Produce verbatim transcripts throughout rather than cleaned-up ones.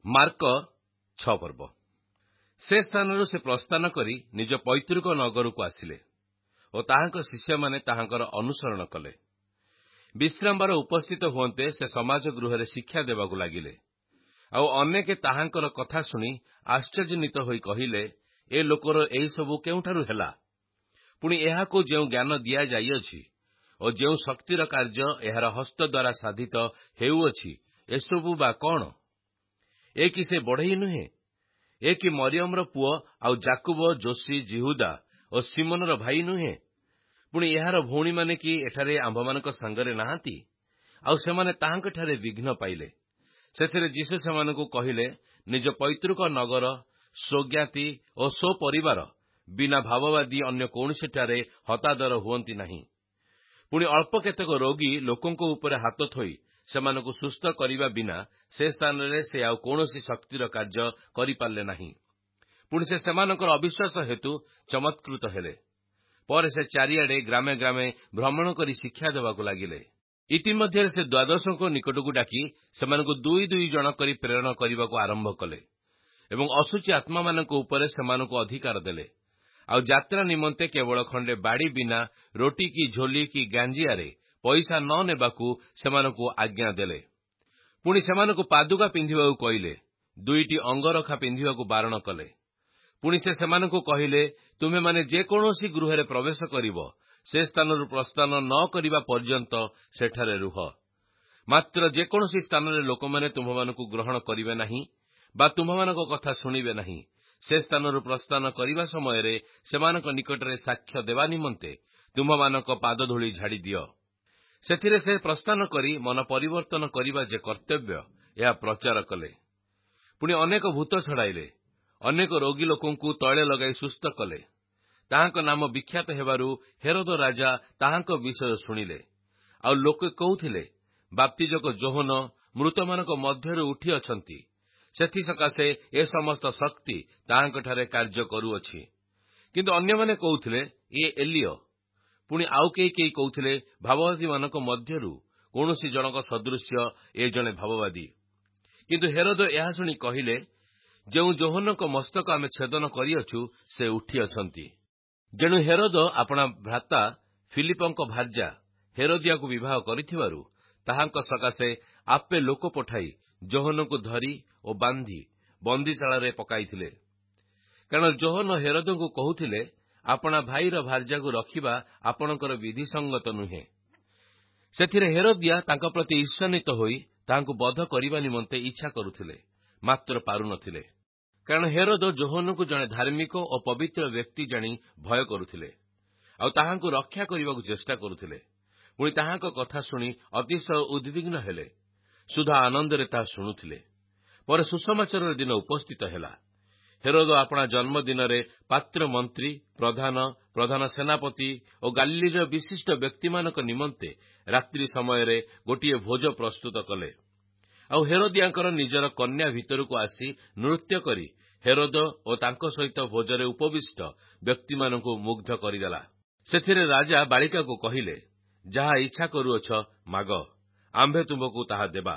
Mark ଛଅ ପର୍ବ। ସେ ସ୍ଥାନରୁ ସେ ପ୍ରସ୍ଥାନ କରି ନିଜ ପୈତୃକ ନଗରକୁ ଆସିଲେ ଓ ତାହାଙ୍କ ଶିଷ୍ୟମାନେ ତାହାଙ୍କର ଅନୁସରଣ କଲେ। ବିଶ୍ରାମବାର ଉପସ୍ଥିତ ହୁଅନ୍ତେ ସେ ସମାଜ ଗୃହରେ ଶିକ୍ଷା ଦେବାକୁ ଲାଗିଲେ। ଆଉ ଅନେକେ ତାହାଙ୍କର କଥା ଶୁଣି ଆଶ୍ଚର୍ଯ୍ୟାନ୍ୱିତ ହୋଇ କହିଲେ, ଏ ଲୋକର ଏହିସବୁ କେଉଁଠାରୁ ହେଲା? ପୁଣି ଏହାକୁ ଯେଉଁ ଜ୍ଞାନ ଦିଆଯାଇଅଛି ଓ ଯେଉଁ ଶକ୍ତିର କାର୍ଯ୍ୟ ଏହାର ହସ୍ତ ଦ୍ୱାରା ସାଧିତ ହେଉଅଛି, ଏସବୁ ବା କଣ? ଏ କି ସେ ବଢ଼େଇ ନୁହେଁ? ଏ କି ମରିୟମର ପୁଅ ଆଉ ଯାକୁବ, ଯୋଶୀ, ଜିହୁଦା ଓ ସିମୋନର ଭାଇ ନୁହେଁ? ପୁଣି ଏହାର ଭଉଣୀମାନେ କି ଏଠାରେ ଆମ୍ଭମାନଙ୍କ ସାଙ୍ଗରେ ନାହାନ୍ତି? ଆଉ ସେମାନେ ତାହାଙ୍କଠାରେ ବିଘ୍ନ ପାଇଲେ। ସେଥିରେ ଯୀଶୁ ସେମାନଙ୍କୁ କହିଲେ, ନିଜ ପୈତୃକ ନଗର, ସ୍ୱଜ୍ଞାତି ଓ ସ୍ୱପରିବାର ବିନା ଭାବବାଦୀ ଅନ୍ୟ କୌଣସିଠାରେ ହତାଦର ହୁଅନ୍ତି ନାହିଁ। ପୁଣି ଅଳ୍ପ କେତେକ ରୋଗୀ ଲୋକଙ୍କ ଉପରେ ହାତ ଥୋଇ ସେମାନଙ୍କୁ ସୁସ୍ଥ କରିବା ବିନା ସେ ସ୍ଥାନରେ ସେ ଆଉ କୌଣସି ଶକ୍ତିର କାର୍ଯ୍ୟ କରିପାରିଲେ ନାହିଁ। ପୁଣି ସେ ସେମାନଙ୍କର ଅବିଶ୍ୱାସ ହେତୁ ଚମତ୍କୃତ ହେଲେ। ପରେ ସେ ଚାରିଆଡ଼େ ଗ୍ରାମେ ଗ୍ରାମେ ଭ୍ରମଣ କରି ଶିକ୍ଷା ଦେବାକୁ ଲାଗିଲେ। ଇତିମଧ୍ୟରେ ସେ ଦ୍ୱାଦଶଙ୍କ ନିକଟକୁ ଡାକି ସେମାନଙ୍କୁ ଦୁଇ ଦୁଇ ଜଣ କରି ପ୍ରେରଣ କରିବାକୁ ଆରମ୍ଭ କଲେ ଏବଂ ଅଶୁଚି ଆତ୍ମାମାନଙ୍କ ଉପରେ ସେମାନଙ୍କୁ ଅଧିକାର ଦେଲେ। ଆଉ ଯାତ୍ରା ନିମନ୍ତେ କେବଳ ଖଣ୍ଡେ ବାଡ଼ି ବିନା ରୋଟି କି ଝୋଲି କି ଗାଞ୍ଜିଆରେ ପଇସା ନ ନେବାକୁ ସେମାନଙ୍କୁ ଆଜ୍ଞା ଦେଲେ। ପୁଣି ସେମାନଙ୍କୁ ପାଦୁକା ପିନ୍ଧିବାକୁ କହିଲେ, ଦୁଇଟି ଅଙ୍ଗରଖା ପିନ୍ଧିବାକୁ ବାରଣ କଲେ। ପୁଣି ସେ ସେମାନଙ୍କୁ କହିଲେ, ତୁମେମାନେ ଯେକୌଣସି ଗୃହରେ ପ୍ରବେଶ କରିବ, ସେ ସ୍ଥାନରୁ ପ୍ରସ୍ଥାନ ନ କରିବା ପର୍ଯ୍ୟନ୍ତ ସେଠାରେ ରୁହ। ମାତ୍ର ଯେକୌଣସି ସ୍ଥାନରେ ଲୋକମାନେ ତୁମମାନଙ୍କୁ ଗ୍ରହଣ କରିବେ ନାହିଁ ବା ତୁମମାନଙ୍କ କଥା ଶୁଣିବେ ନାହିଁ, ସେ ସ୍ଥାନରୁ ପ୍ରସ୍ଥାନ କରିବା ସମୟରେ ସେମାନଙ୍କ ନିକଟରେ ସାକ୍ଷ୍ୟ ଦେବା ନିମନ୍ତେ ତୁମମାନଙ୍କ ପାଦଧୂଳି ଝାଡ଼ି ଦିଅ। ସେଥିରେ ସେ ପ୍ରସ୍ଥାନ କରି ମନ ପରିବର୍ତ୍ତନ କରିବା ଯେ କର୍ତ୍ତବ୍ୟ, ଏହା ପ୍ରଚାର କଲେ। ପୁଣି ଅନେକ ଭୂତ ଛଡ଼ାଇଲେ, ଅନେକ ରୋଗୀ ଲୋକଙ୍କୁ ତୈଳ ଲଗାଇ ସୁସ୍ଥ କଲେ। ତାହାଙ୍କ ନାମ ବିଖ୍ୟାତ ହେବାରୁ ହେରୋଦ ରାଜା ତାହାଙ୍କ ବିଷୟ ଶୁଣିଲେ। ଆଉ ଲୋକେ କହୁଥିଲେ, ବାପ୍ତିଜକ ଜୋହନ ମୃତମାନଙ୍କ ମଧ୍ୟରୁ ଉଠିଅଛନ୍ତି, ସେଥିସକାଶେ ଏ ସମସ୍ତ ଶକ୍ତି ତାହାଙ୍କଠାରେ କାର୍ଯ୍ୟ କରୁଅଛି। କିନ୍ତୁ ଅନ୍ୟମାନେ କହୁଥିଲେ, ଇଏ ଏଲିୟ। ପୁଣି ଆଉ କେହି କେହି କହୁଥିଲେ, ଭାବବାଦୀମାନଙ୍କ ମଧ୍ୟରୁ କୌଣସି ଜଣକ ସଦୃଶ୍ୟ ଏ ଜଣେ ଭାବବାଦୀ। କିନ୍ତୁ ହେରୋଦ ଏହା ଶୁଣି କହିଲେ, ଯେଉଁ ଜୋହନଙ୍କ ମସ୍ତକ ଆମେ ଛେଦନ କରିଅଛୁ, ସେ ଉଠିଅଛନ୍ତି। ଯେଣୁ ହେରୋଦ ଆପଣା ଭ୍ରାତା ଫିଲିପଙ୍କ ଭାର୍ଯ୍ୟା ହେରୋଦିଆକୁ ବିବାହ କରିଥିବାରୁ ତାହାଙ୍କ ସକାଶେ ଆପେ ଲୋକ ପଠାଇ ଜୋହନଙ୍କୁ ଧରି ଓ ବାନ୍ଧି ବନ୍ଦୀଶାଳାରେ ପକାଇଥିଲେ। କାରଣ ଜୋହନ ହେରୋଦଙ୍କୁ କହୁଥିଲେ, ଆପଣା ଭାଇର ଭାର୍ଯ୍ୟାକୁ ରଖିବା ଆପଣଙ୍କର ବିଧିସଙ୍ଗତ ନୁହେଁ। ସେଥିରେ ହେରୋଦିଆ ତାଙ୍କ ପ୍ରତି ଈର୍ଷାନ୍ୱିତ ହୋଇ ତାହାଙ୍କୁ ବଧ କରିବା ନିମନ୍ତେ ଇଚ୍ଛା କରୁଥିଲେ, ମାତ୍ର ପାରୁନଥିଲେ। କାରଣ ହେରୋଦ ଜୋହନଙ୍କୁ ଜଣେ ଧାର୍ମିକ ଓ ପବିତ୍ର ବ୍ୟକ୍ତି ଜାଣି ଭୟ କରୁଥିଲେ ଆଉ ତାହାଙ୍କୁ ରକ୍ଷା କରିବାକୁ ଚେଷ୍ଟା କରୁଥିଲେ। ପୁଣି ତାହାଙ୍କ କଥା ଶୁଣି ଅତିଶୟ ଉଦ୍ବିଗ୍ନ ହେଲେ, ସୁଦ୍ଧା ଆନନ୍ଦରେ ତାହା ଶୁଣୁଥିଲେ। ପରେ ସୁସମାଚାରର ଦିନ ଉପସ୍ଥିତ ହେଲା। ହେରୋଦ ଆପଣା ଜନ୍ମଦିନରେ ପାତ୍ର ମନ୍ତ୍ରୀ, ପ୍ରଧାନ ପ୍ରଧାନ ସେନାପତି ଓ ଗାଲିଲର ବିଶିଷ୍ଟ ବ୍ୟକ୍ତିମାନଙ୍କ ନିମନ୍ତେ ରାତ୍ରି ସମୟରେ ଗୋଟିଏ ଭୋଜ ପ୍ରସ୍ତୁତ କଲେ। ଆଉ ହେରୋଦିଆଙ୍କର ନିଜର କନ୍ୟା ଭିତରକୁ ଆସି ନୃତ୍ୟ କରି ହେରୋଦ ଓ ତାଙ୍କ ସହିତ ଭୋଜରେ ଉପବିଷ୍ଟ ବ୍ୟକ୍ତିମାନଙ୍କୁ ମୁଗ୍ଧ କରିଦେଲା। ସେଥିରେ ରାଜା ବାଳିକାକୁ କହିଲେ, ଯାହା ଇଚ୍ଛା କରୁଅଛ ମାଗ, ଆମ୍ଭେ ତୁମକୁ ତାହା ଦେବା।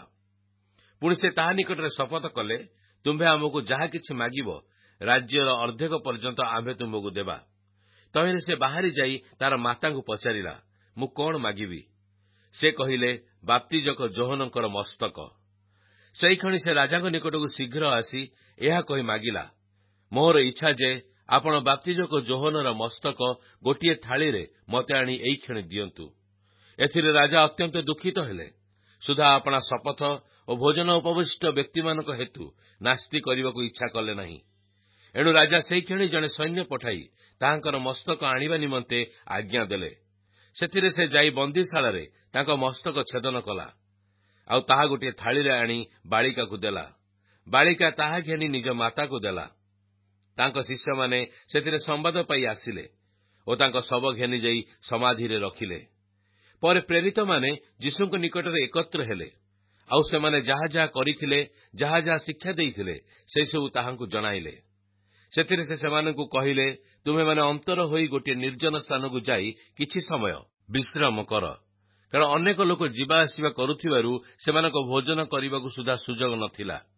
ପୁଣି ସେ ତାହା ନିକଟରେ ଶପଥ କଲେ, ତୁମ୍ଭେ ଆମକୁ ଯାହା କିଛି ମାଗିବ, ରାଜ୍ୟର ଅର୍ଦ୍ଧେକ ପର୍ଯ୍ୟନ୍ତ ଆମ୍ଭେ ତୁମକୁ ଦେବା। ତହିଁରେ ସେ ବାହାରି ଯାଇ ତାର ମାତାଙ୍କୁ ପଚାରିଲା, ମୁଁ କଣ ମାଗିବି? ସେ କହିଲେ, ବାପ୍ତିଜକ ଜୋହନଙ୍କର ମସ୍ତକ। ସେହିକ୍ଷଣି ସେ ରାଜାଙ୍କ ନିକଟକୁ ଶୀଘ୍ର ଆସି ଏହା କହି ମାଗିଲା, ମୋର ଇଚ୍ଛା ଯେ ଆପଣ ବାପ୍ତିଜକ ଜୋହନର ମସ୍ତକ ଗୋଟିଏ ଥାଳିରେ ମୋତେ ଆଣି ଏଇକ୍ଷଣି ଦିଅନ୍ତୁ। ଏଥିରେ ରାଜା ଅତ୍ୟନ୍ତ ଦୁଃଖିତ ହେଲେ, ସୁଦ୍ଧା ଆପଣା ଶପଥ ଓ ଭୋଜନ ଉପବିଷ୍ଟ ବ୍ୟକ୍ତିମାନଙ୍କ ହେତୁ ନାସ୍ତି କରିବାକୁ ଇଚ୍ଛା କଲେ ନାହିଁ। ଏଣୁ ରାଜା ସେହିକ୍ଷଣି ଜଣେ ସୈନ୍ୟ ପଠାଇ ତାହାଙ୍କର ମସ୍ତକ ଆଣିବା ନିମନ୍ତେ ଆଜ୍ଞା ଦେଲେ। ସେଥିରେ ସେ ଯାଇ ବନ୍ଦୀଶାଳାରେ ତାଙ୍କ ମସ୍ତକ ଛେଦନ କଲା ଆଉ ତାହା ଗୋଟିଏ ଥାଳିରେ ଆଣି ବାଳିକାକୁ ଦେଲା। ବାଳିକା ତାହା ଘେନି ନିଜ ମାତାକୁ ଦେଲା। ତାଙ୍କ ଶିଷ୍ୟମାନେ ସେଥିରେ ସମ୍ବାଦ ପାଇ ଆସିଲେ ଓ ତାଙ୍କ ଶବ ଘେନି ଯାଇ ସମାଧିରେ ରଖିଲେ। ପରେ ପ୍ରେରିତମାନେ ଯୀଶୁଙ୍କ ନିକଟରେ ଏକତ୍ର ହେଲେ ଆଉ ସେମାନେ ଯାହା ଯାହା କରିଥିଲେ, ଯାହା ଯାହା ଶିକ୍ଷା ଦେଇଥିଲେ, ସେସବୁ ତାହାଙ୍କୁ ଜଣାଇଲେ। ସେଥିରେ ସେ ସେମାନଙ୍କୁ କହିଲେ, ତୁମେମାନେ ଅନ୍ତର ହୋଇ ଗୋଟିଏ ନିର୍ଜନ ସ୍ଥାନକୁ ଯାଇ କିଛି ସମୟ ବିଶ୍ରାମ କର। କାରଣ ଅନେକ ଲୋକ ଯିବା ଆସିବା କରୁଥିବାରୁ ସେମାନଙ୍କ ଭୋଜନ କରିବାକୁ ସୁଦ୍ଧା ସୁଯୋଗ ନଥିଲା।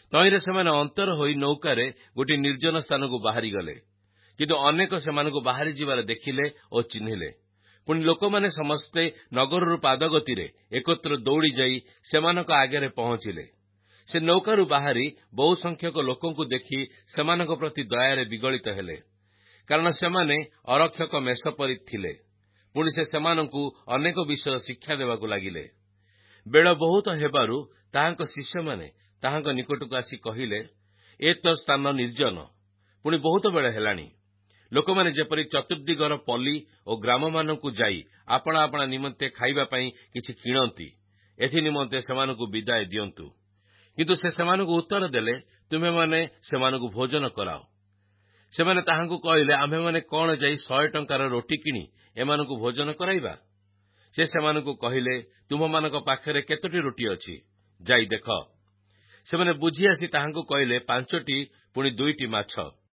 ତହିଁରେ ସେମାନେ ଅନ୍ତର ହୋଇ ନୌକାରେ ଗୋଟିଏ ନିର୍ଜନ ସ୍ଥାନକୁ ବାହାରିଗଲେ। କିନ୍ତୁ ଅନେକ ସେମାନଙ୍କୁ ବାହାରି ଯିବାର ଦେଖିଲେ ଓ ଚିହ୍ନିଲେ। ପୁଣି ଲୋକମାନେ ସମସ୍ତେ ନଗରରୁ ପାଦଗତିରେ ଏକତ୍ର ଦୌଡ଼ି ଯାଇ ସେମାନଙ୍କ ଆଗରେ ପହଞ୍ଚିଲେ। ସେ ନୌକାରୁ ବାହାରି ବହୁ ସଂଖ୍ୟକ ଲୋକଙ୍କୁ ଦେଖି ସେମାନଙ୍କ ପ୍ରତି ଦୟାରେ ବିଗଳିତ ହେଲେ, କାରଣ ସେମାନେ ଅରକ୍ଷକ ମେଷ ପରି ଥିଲେ। ପୁଣି ସେ ସେମାନଙ୍କୁ ଅନେକ ବିଷୟ ଶିକ୍ଷା ଦେବାକୁ ଲାଗିଲେ। ବେଳ ବହୁତ ହେବାରୁ ତାହାଙ୍କ ଶିଷ୍ୟମାନେ ତାହାଙ୍କ ନିକଟକୁ ଆସି କହିଲେ, ଏ ତ ସ୍ଥାନ ନିର୍ଜନ, ପୁଣି ବହୁତ ବେଳ ହେଲାଣି। ଲୋକମାନେ ଯେପରି ଚତୁର୍ଦ୍ଦିଗର ପଲ୍ଲୀ ଓ ଗ୍ରାମମାନଙ୍କୁ ଯାଇ ଆପଣା ଆପଣା ନିମନ୍ତେ ଖାଇବା ପାଇଁ କିଛି କିଣନ୍ତି, ଏଥି ନିମନ୍ତେ ସେମାନଙ୍କୁ ବିଦାୟ ଦିଅନ୍ତୁ। କିନ୍ତୁ ସେ ସେମାନଙ୍କୁ ଉତ୍ତର ଦେଲେ, ତୁମେମାନେ ସେମାନଙ୍କୁ ଭୋଜନ କରାଅ। ସେମାନେ ତାହାଙ୍କୁ କହିଲେ, ଆମ୍ଭେମାନେ କଣ ଯାଇ ଶହେ ଟଙ୍କାର ରୋଟି କିଣି ଏମାନଙ୍କୁ ଭୋଜନ କରାଇବା? ସେ ସେମାନଙ୍କୁ କହିଲେ, ତୁମମାନଙ୍କ ପାଖରେ କେତୋଟି ରୋଟି ଅଛି, ଯାଇ ଦେଖ। ସେମାନେ ବୁଝି ଆସି ତାହାଙ୍କୁ କହିଲେ, ପାଞ୍ଚଟି, ପୁଣି ଦୁଇଟି ମାଛ।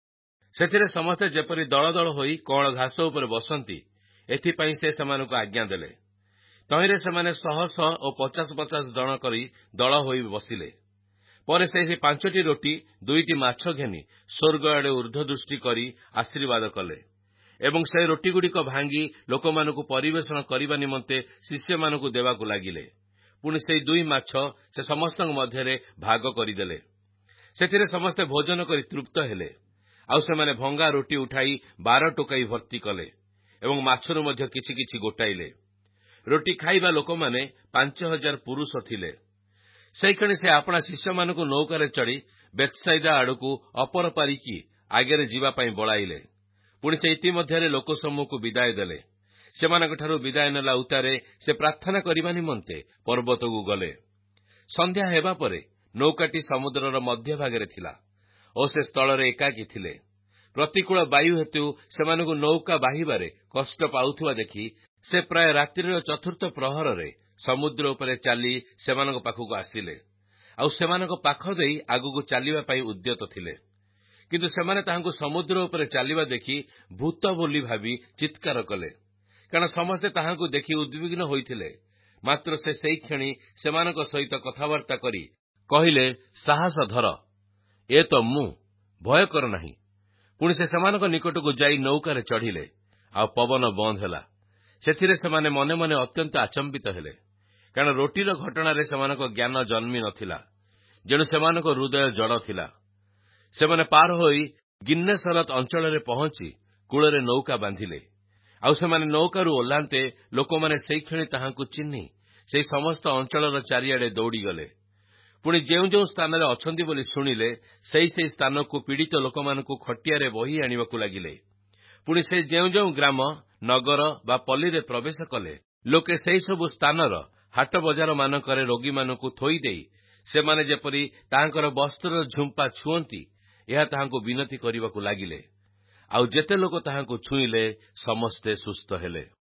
ସେଥିରେ ସମସ୍ତେ ଯେପରି ଦଳ ଦଳ ହୋଇ କଅଁଳ ଘାସ ଉପରେ ବସନ୍ତି, ଏଥିପାଇଁ ସେ ସେମାନଙ୍କୁ ଆଜ୍ଞା ଦେଲେ। ତହିଁରେ ସେମାନେ ଶହ ଶହ ଓ ପଚାଶ ପଚାଶ ଜଣ କରି ଦଳ ହୋଇ ବସିଲେ। ପରେ ସେହି ପାଞ୍ଚଟି ରୋଟି ଦୁଇଟି ମାଛ ଘେନି ସ୍ୱର୍ଗ ଆଡ଼େ ଊର୍ଦ୍ଧ୍ୱଦୃଷ୍ଟି କରି ଆଶୀର୍ବାଦ କଲେ ଏବଂ ସେ ରୋଟିଗୁଡ଼ିକ ଭାଙ୍ଗି ଲୋକମାନଙ୍କୁ ପରିବେଷଣ କରିବା ନିମନ୍ତେ ଶିଷ୍ୟମାନଙ୍କୁ ଦେବାକୁ ଲାଗିଲେ। ପୁଣି ସେହି ଦୁଇ ମାଛ ସେ ସମସ୍ତଙ୍କ ମଧ୍ୟରେ ଭାଗ କରିଦେଲେ। ସେଥିରେ ସମସ୍ତେ ଭୋଜନ କରି ତୃପ୍ତ ହେଲେ। ଆଉ ସେମାନେ ଭଙ୍ଗା ରୋଟି ଉଠାଇ ବାର ଟୋକାଇ ଭର୍ତ୍ତି କଲେ ଏବଂ ମାଛରୁ ମଧ୍ୟ କିଛି କିଛି ଗୋଟାଇଲେ। ରୋଟି ଖାଇବା ଲୋକମାନେ ପାଞ୍ଚ ହଜାର ପୁରୁଷ ଥିଲେ। ସେହିକ୍ଷଣି ସେ ଆପଣା ଶିଷ୍ୟମାନଙ୍କୁ ନୌକାରେ ଚଢ଼ି ବେଥସାଇଦା ଆଡ଼କୁ ଅପର ପାରିକି ଆଗରେ ଯିବା ପାଇଁ ବଳାଇଲେ। ପୁଣି ସେ ଇତିମଧ୍ୟରେ ଲୋକସମୂହକୁ ବିଦାୟ ଦେଲେ। ସେମାନଙ୍କଠାରୁ ବିଦାୟ ନେଲା ଉତ୍ତାରେ ସେ ପ୍ରାର୍ଥନା କରିବା ନିମନ୍ତେ ପର୍ବତକୁ ଗଲେ। ସନ୍ଧ୍ୟା ହେବା ପରେ ନୌକାଟି ସମୁଦ୍ରର ମଧ୍ୟଭାଗରେ ଥିଲା ଓ ସେ ସ୍ଥଳରେ ଏକାକୀ ଥିଲେ। ପ୍ରତିକୂଳ ବାୟୁ ହେତୁ ସେମାନଙ୍କୁ ନୌକା ବାହିବାରେ କଷ୍ଟ ପାଉଥିବା ଦେଖି ସେ ପ୍ରାୟ ରାତ୍ରିର ଚତୁର୍ଥ ପ୍ରହରରେ ସମୁଦ୍ର ଉପରେ ଚାଲି ସେମାନଙ୍କ ପାଖକୁ ଆସିଲେ। ଆଉ ସେମାନଙ୍କ ପାଖ ଦେଇ ଆଗକୁ ଚାଲିବା ପାଇଁ ଉଦ୍ୟତ ଥିଲେ। କିନ୍ତୁ ସେମାନେ ତାହାଙ୍କୁ ସମୁଦ୍ର ଉପରେ ଚାଲିବା ଦେଖି ଭୂତ ବୋଲି ଭାବି ଚିତ୍କାର କଲେ, କାରଣ ସମସ୍ତେ ତାହାଙ୍କୁ ଦେଖି ଉଦ୍ବିଗ୍ନ ହୋଇଥିଲେ। ମାତ୍ର ସେ ସେଇକ୍ଷଣି ସେମାନଙ୍କ ସହିତ କଥାବାର୍ତ୍ତା କରି କହିଲେ, ସାହସ ଧର, ଏ ତ ମୁଁ, ଭୟ କର ନାହିଁ। ପୁଣି ସେ ସେମାନଙ୍କ ନିକଟକୁ ଯାଇ ନୌକାରେ ଚଢ଼ିଲେ, ଆଉ ପବନ ବନ୍ଦ ହେଲା। ସେଥିରେ ସେମାନେ ମନେ ମନେ ଅତ୍ୟନ୍ତ ଆଚମ୍ବିତ ହେଲେ, କାରଣ ରୋଟିର ଘଟଣାରେ ସେମାନଙ୍କ ଜ୍ଞାନ ଜନ୍ମି ନଥିଲା, ଯେଣୁ ସେମାନଙ୍କ ହୃଦୟ ଜଡ଼ ଥିଲା। ସେମାନେ ପାର ହୋଇ ଗିନ୍ନେସରତ ଅଞ୍ଚଳରେ ପହଞ୍ଚି କୂଳରେ ନୌକା ବାନ୍ଧିଲେ। ଆଉ ସେମାନେ ନୌକାରୁ ଓହ୍ଲାନ୍ତେ ଲୋକମାନେ ସେଇକ୍ଷଣି ତାହାଙ୍କୁ ଚିହ୍ନି ସେହି ସମସ୍ତ ଅଞ୍ଚଳର ଚାରିଆଡ଼େ ଦୌଡ଼ିଗଲେ। ପୁଣି ଯେଉଁ ଯେଉଁ ସ୍ଥାନରେ ଅଛନ୍ତି ବୋଲି ଶୁଣିଲେ, ସେହି ସେହି ସ୍ଥାନକୁ ପୀଡ଼ିତ ଲୋକମାନଙ୍କୁ ଖଟିଆରେ ବୋହି ଆଣିବାକୁ ଲାଗିଲେ। ପୁଣି ସେ ଯେଉଁ ଯେଉଁ ଗ୍ରାମ, ନଗର ବା ପଲ୍ଲୀରେ ପ୍ରବେଶ କଲେ, ଲୋକେ ସେହି ସବୁ ସ୍ଥାନର ହାଟ ବଜାରମାନଙ୍କରେ ରୋଗୀମାନଙ୍କୁ ଥୋଇଦେଇ ସେମାନେ ଯେପରି ତାହାଙ୍କର ବସ୍ତ୍ରର ଝୁମ୍ପା ଛୁଅନ୍ତି, ଏହା ତାହାଙ୍କୁ ବିନତି କରିବାକୁ ଲାଗିଲେ। ଆଉ ଯେତେ ଲୋକ ତାହାଙ୍କୁ ଛୁଇଁଲେ, ସମସ୍ତେ ସୁସ୍ଥ ହେଲେ।